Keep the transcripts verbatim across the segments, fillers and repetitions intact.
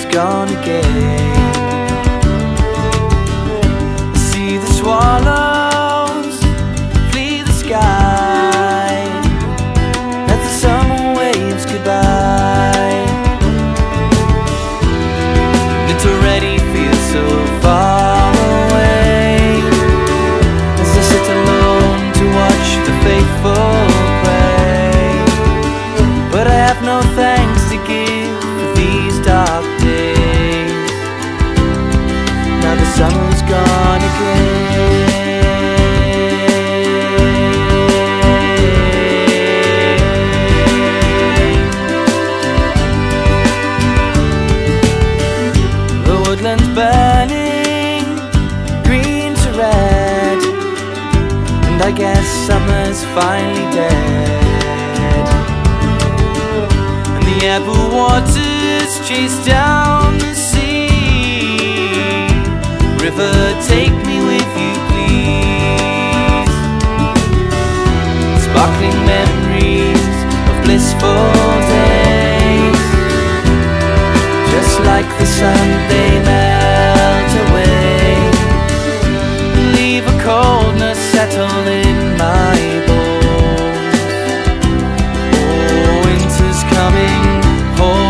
gone again. I see the swallows flee the sky as the summer waves goodbye. And it already feels so far away as I sit alone to watch the faithful pray. But I have no thanks to give for these dark days. Now the summer's gone again. The woodland's burning green to red, and I guess summer's finally dead. And the apple waters chase down the sea. River, take me with you, please. Sparkling memories of blissful days, just like the sun they melt away, leave a coldness settle in my bones. Oh, winter's coming home.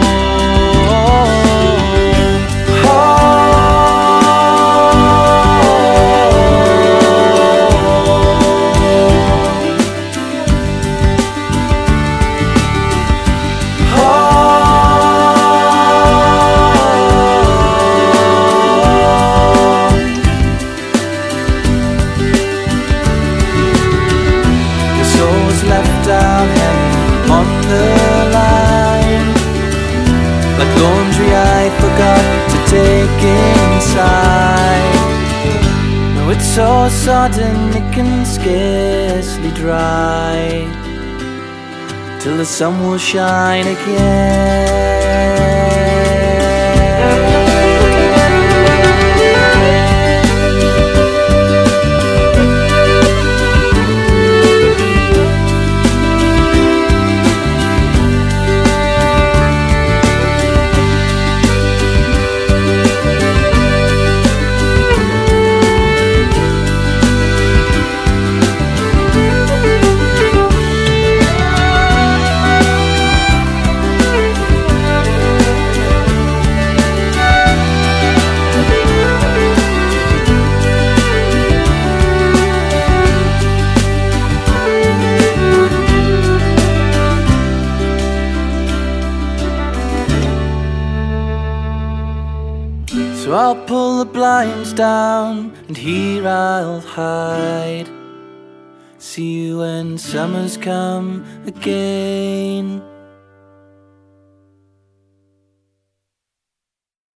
Left out hanging on the line, like laundry I forgot to take inside. Now it's so sodden it can scarcely dry, till the sun will shine again. So I'll pull the blinds down and here I'll hide. See you when summer's come again.